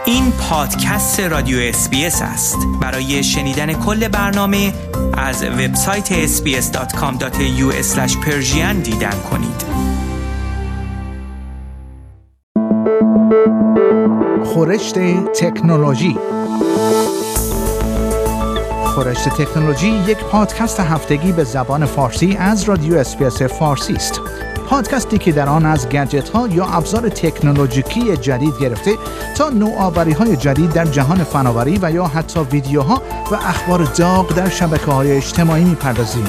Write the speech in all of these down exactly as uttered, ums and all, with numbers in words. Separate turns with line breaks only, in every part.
این پادکست رادیو اس بی اس است. برای شنیدن کل برنامه از وبسایت اس بی اس دات کام دات ای یو اسلش پرشین دیدن کنید.
خورشت تکنولوژی. خورشت تکنولوژی یک پادکست هفتگی به زبان فارسی از رادیو اس بی اس فارسی است. پادکستی که در آن از گجت‌ها یا ابزار تکنولوژیکی جدید گرفته تا نوآوری‌های جدید در جهان فناوری و یا حتی ویدیوها و اخبار داغ در شبکه‌های اجتماعی می‌پردازیم.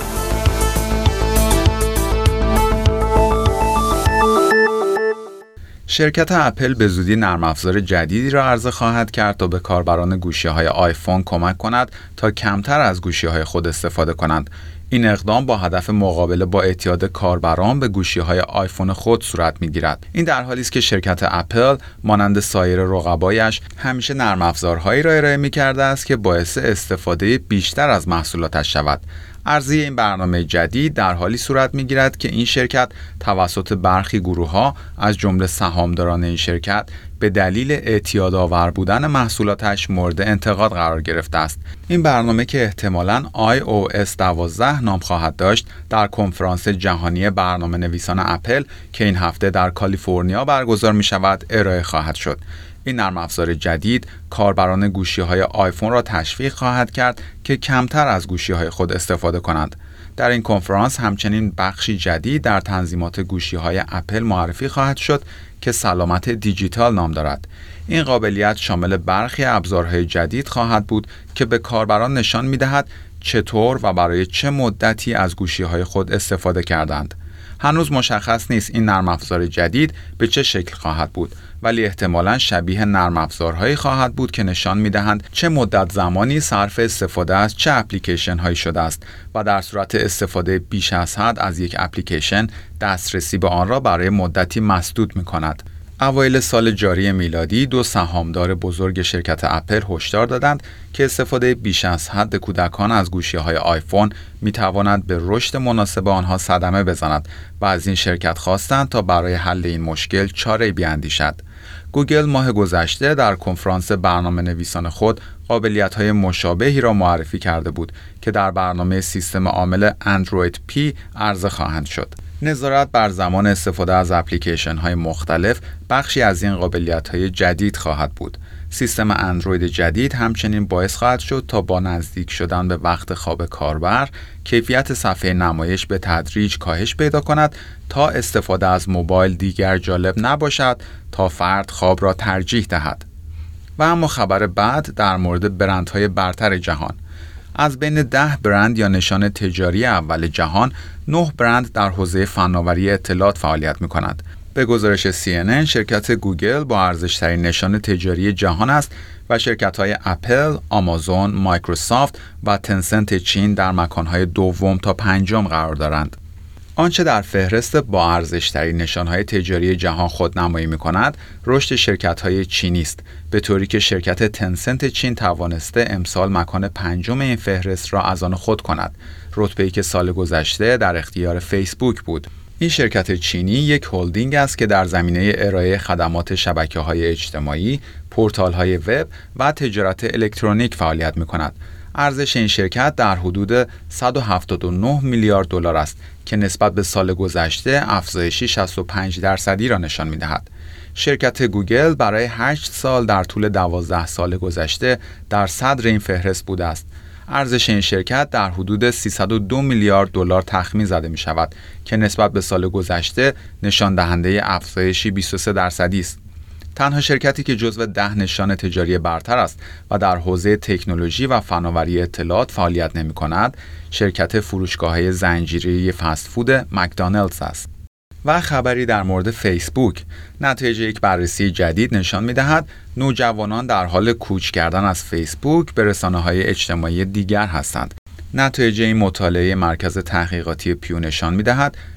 شرکت اپل به زودی نرم افزار جدیدی را عرضه خواهد کرد تا به کاربران گوشی‌های آیفون کمک کند تا کمتر از گوشی‌های خود استفاده کنند. این اقدام با هدف مقابله با اعتیاد کاربران به گوشی‌های آیفون خود صورت می‌گیرد. این در حالی است که شرکت اپل مانند سایر رقبایش همیشه نرم افزارهایی را ارائه می‌کرده است که باعث استفاده بیشتر از محصولاتش شود. عرضه این برنامه جدید در حالی صورت می‌گیرد که این شرکت توسط برخی گروه‌ها از جمله سهامداران این شرکت به دلیل اعتیادآور بودن محصولاتش مورد انتقاد قرار گرفته است. این برنامه که احتمالاً آی او اس دوازده نام خواهد داشت، در کنفرانس جهانی برنامه نویسان اپل که این هفته در کالیفرنیا برگزار می‌شود ارائه خواهد شد. این نرم افزار جدید کاربران گوشی‌های آیفون را تشویق خواهد کرد که کمتر از گوشی‌های خود استفاده کنند. در این کنفرانس همچنین بخشی جدید در تنظیمات گوشی‌های اپل معرفی خواهد شد که سلامت دیجیتال نام دارد. این قابلیت شامل برخی ابزارهای جدید خواهد بود که به کاربران نشان می‌دهد چطور و برای چه مدتی از گوشی‌های خود استفاده کردند. هنوز مشخص نیست این نرم افزار جدید به چه شکل خواهد بود، ولی احتمالاً شبیه نرم افزارهایی خواهد بود که نشان می‌دهند چه مدت زمانی صرف استفاده از چه اپلیکیشن هایی شده است و در صورت استفاده بیش از حد از یک اپلیکیشن دسترسی به آن را برای مدتی مسدود می‌کند. اوایل سال جاری میلادی دو سهامدار بزرگ شرکت اپل هشدار دادند که استفاده بیش از حد کودکان از گوشی‌های آیفون می‌تواند به رشد مناسب آنها صدمه بزند و از این شرکت خواستند تا برای حل این مشکل چاره‌ای بیاندیشد. گوگل ماه گذشته در کنفرانس برنامه نویسان خود قابلیت‌های مشابهی را معرفی کرده بود که در برنامه سیستم عامل اندروید پی عرضه خواهند شد. نظارت بر زمان استفاده از اپلیکیشن‌های مختلف بخشی از این قابلیت‌های جدید خواهد بود. سیستم اندروید جدید همچنین باعث خواهد شد تا با نزدیک شدن به وقت خواب کاربر، کیفیت صفحه نمایش به تدریج کاهش پیدا کند تا استفاده از موبایل دیگر جالب نباشد تا فرد خواب را ترجیح دهد. و اما خبر بعد در مورد برندهای برتر جهان. از بین ده برند یا نشان تجاری اول جهان، نه برند در حوزه فناوری اطلاعات فعالیت می‌کنند. به گزارش سی ان ان، شرکت گوگل با ارزش‌ترین نشان تجاری جهان است و شرکت‌های اپل، آمازون، مایکروسافت و تنسنت چین در مکان‌های دوم تا پنجم قرار دارند. آنچه در فهرست با ارزش‌ترین نشان‌های تجاری جهان خودنمایی می‌کند، رشد شرکت‌های چینی است، به طوری که شرکت تنسنت چین توانسته امسال مکان پنجم این فهرست را از آن خود کند، رتبه‌ای که سال گذشته در اختیار فیسبوک بود. این شرکت چینی یک هلدینگ است که در زمینه ارائه خدمات شبکه‌های اجتماعی، پورتال‌های وب و تجارت الکترونیک فعالیت می‌کند. ارزش این شرکت در حدود صد و هفتاد و نه میلیارد دلار است که نسبت به سال گذشته افزایشی شصت و پنج درصدی را نشان می‌دهد. شرکت گوگل برای هشت سال در طول دوازده سال گذشته در صدر این فهرست بوده است. ارزش این شرکت در حدود سیصد و دو میلیارد دلار تخمین زده می شود که نسبت به سال گذشته نشان دهنده افزایشی بیست و سه درصدی است. تنها شرکتی که جزو ده نشان تجاری برتر است و در حوزه تکنولوژی و فناوری اطلاعات فعالیت نمی کند، شرکت فروشگاه‌های زنجیره‌ای فست فود مکدونالدز است. و خبری در مورد فیسبوک. نتایج یک بررسی جدید نشان می‌دهد نوجوانان در حال کوچ کردن از فیسبوک به رسانه‌های اجتماعی دیگر هستند. نتایج این مطالعه مرکز تحقیقاتی پیو نشان می‌دهد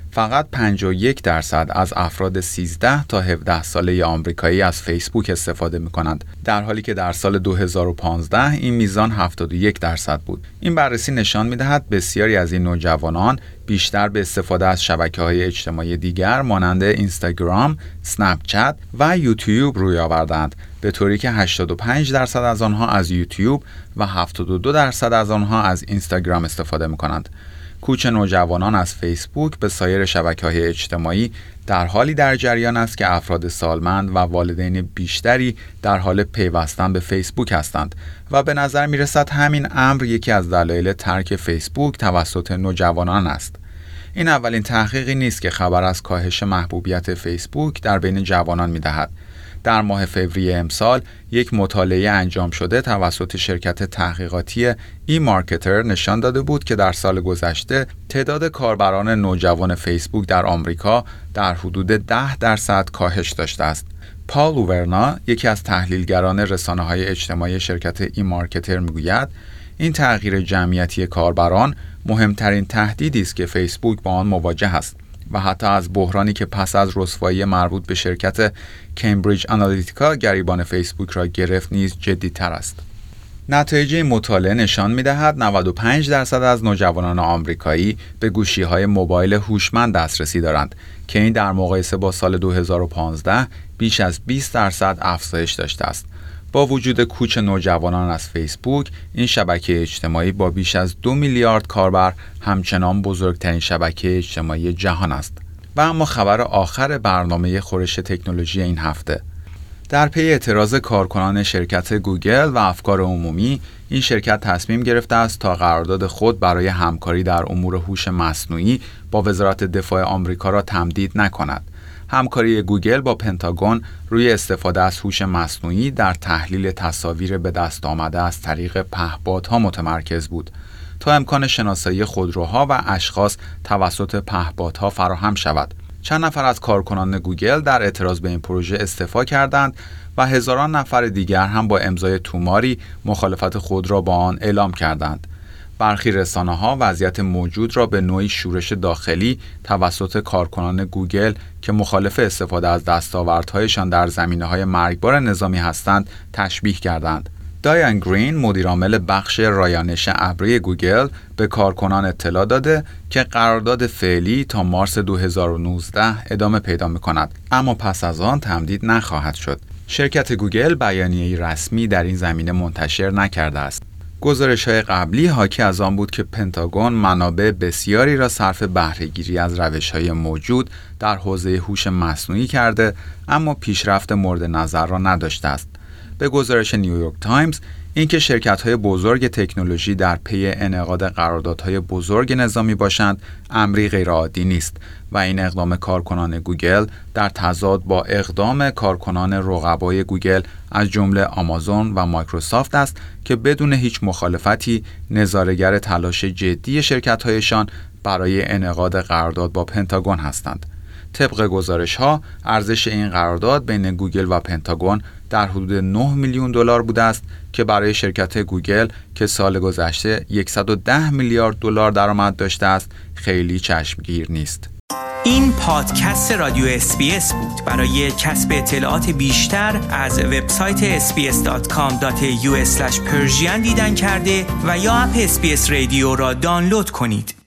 فقط پنجاه و یک درصد از افراد سیزده تا هفده ساله آمریکایی از فیسبوک استفاده می‌کنند، در حالی که در سال دو هزار و پانزده این میزان هفتاد و یک درصد بود. این بررسی نشان می‌دهد بسیاری از این نوجوانان بیشتر به استفاده از شبکه‌های اجتماعی دیگر مانند اینستاگرام، اسنپ چت و یوتیوب روی آوردند، به طوری که هشتاد و پنج درصد از آنها از یوتیوب و هفتاد و دو درصد از آنها از اینستاگرام استفاده می‌کنند. کوچ نوجوانان از فیسبوک به سایر شبکه‌های اجتماعی در حالی در جریان است که افراد سالمند و والدین بیشتری در حال پیوستن به فیسبوک هستند و به نظر می‌رسد همین امر یکی از دلایل ترک فیسبوک توسط نوجوانان است. این اولین تحقیقی نیست که خبر از کاهش محبوبیت فیسبوک در بین جوانان می‌دهد. در ماه فوریه امسال یک مطالعه انجام شده توسط شرکت تحقیقاتی ای مارکتر نشان داده بود که در سال گذشته تعداد کاربران نوجوان فیسبوک در آمریکا در حدود ده درصد کاهش داشته است. پال اوورنا، یکی از تحلیلگران رسانه‌های اجتماعی شرکت ای مارکتر میگوید این تغییر جمعیتی کاربران مهمترین تهدیدی است که فیسبوک با آن مواجه است و حتی از بحرانی که پس از رسوایی مربوط به شرکت کمبریج آنالیتیکا گریبان فیسبوک را گرفت نیز جدی‌تر است. نتایج این مطالعه نشان می‌دهد نود و پنج درصد از نوجوانان آمریکایی به گوشی‌های موبایل هوشمند دسترسی دارند که این در مقایسه با سال دو هزار و پانزده بیش از بیست درصد افزایش داشته است. با وجود کوچ نوجوانان از فیسبوک، این شبکه اجتماعی با بیش از دو میلیارد کاربر همچنان بزرگترین شبکه اجتماعی جهان است. و اما خبر آخر برنامه خورش تکنولوژی این هفته. در پی اعتراض کارکنان شرکت گوگل و افکار عمومی، این شرکت تصمیم گرفته است تا قرارداد خود برای همکاری در امور هوش مصنوعی با وزارت دفاع آمریکا را تمدید نکند. همکاری گوگل با پنتاگون روی استفاده از هوش مصنوعی در تحلیل تصاویر به دست آمده از طریق پهپادها متمرکز بود تا امکان شناسایی خودروها و اشخاص توسط پهپادها فراهم شود. چند نفر از کارکنان گوگل در اعتراض به این پروژه استعفا کردند و هزاران نفر دیگر هم با امضای توماری مخالفت خود را با آن اعلام کردند. برخی رسانه‌ها وضعیت موجود را به نوعی شورش داخلی توسط کارکنان گوگل که مخالف استفاده از دستاوردهایشان در زمینه‌های مرگبار نظامی هستند تشبیه کردند. دایان گرین، مدیرعامل بخش رایانش ابری گوگل، به کارکنان اطلاع داده که قرارداد فعلی تا مارس دو هزار و نوزده ادامه پیدا می‌کند، اما پس از آن تمدید نخواهد شد. شرکت گوگل بیانیه‌ای رسمی در این زمینه منتشر نکرده است. گزارش‌های قبلی حاکی از آن بود که پنتاگون منابع بسیاری را صرف بهره‌گیری از روش‌های موجود در حوزه هوش مصنوعی کرده، اما پیشرفت مورد نظر را نداشته است. به گزارش نیویورک تایمز، اینکه شرکت‌های بزرگ تکنولوژی در پی انعقاد قراردادهای بزرگ نظامی باشند، امری غیرعادی نیست و این اقدام کارکنان گوگل در تضاد با اقدام کارکنان رقبای گوگل از جمله آمازون و مایکروسافت است که بدون هیچ مخالفتی نظاره‌گر تلاش جدی شرکت‌هایشان برای انعقاد قرارداد با پنتاگون هستند. طبق گزارش‌ها، ارزش این قرارداد بین گوگل و پنتاگون در حدود نه میلیون دلار بوده است که برای شرکت گوگل که سال گذشته صد و ده میلیارد دلار درآمد داشته است خیلی چشمگیر نیست.
این پادکست رادیو اس بی اس بود. برای کسب اطلاعات بیشتر از وبسایت اس بی اس دات کام دات یو اسلش پرژین دیدن کرده و یا اپ اس بی اس رادیو را دانلود کنید.